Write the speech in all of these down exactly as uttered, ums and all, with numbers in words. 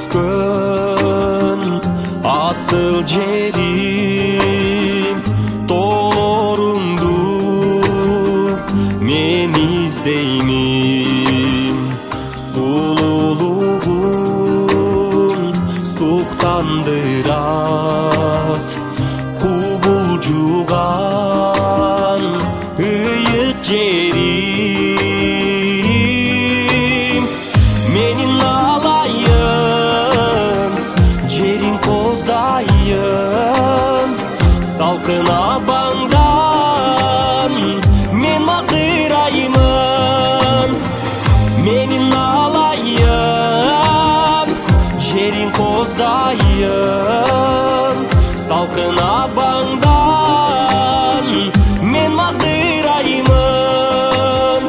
өскөн асыл жерим, тоолоруңду мен издеймин. Сулуулугуң суктандырат, кубулжуган ыйык жерим. Менин алайын жериң коздайын, салкын абаңдан мен мактыраймын. Менин алайын жериң коздайын, салкын абаңдан мен мактыраймын.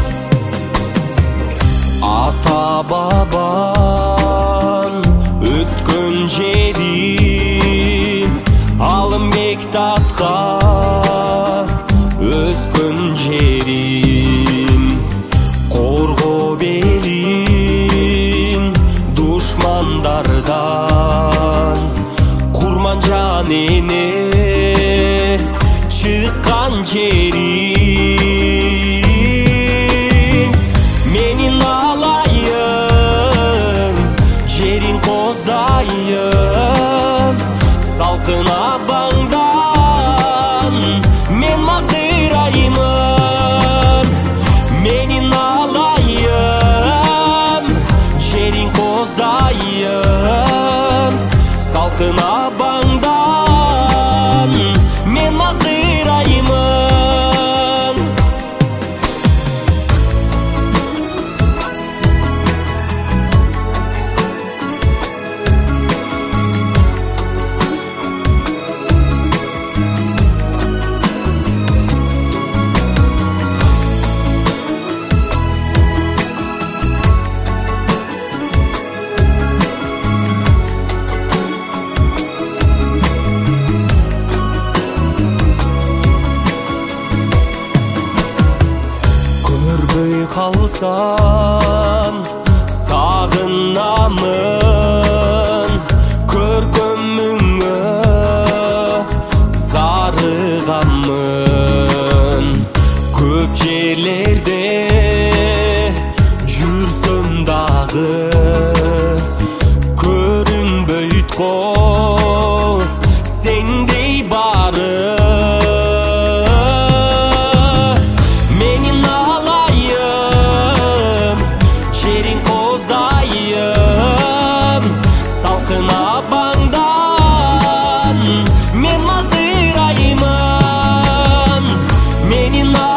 Ата бабам өткөн жерим, алым мектапка өскөн жерим. Коргоо белим душмандардан, курманжан эне чыккан жерим. Менин алайын жериң коздайын, салкын абаңдан мен мактыраймын. Менин алайын жериң коздайын, салкын абаңдан мен мактыраймын. Көрбөй калсам сагынамын, көркөмүңө зарыганмын. Көп жерлерде жүрсөм дагы көрүнбөйт го сендей бары. Менин алайын жериң коздайын, салкын абаңдан мен мактыраймын. Менин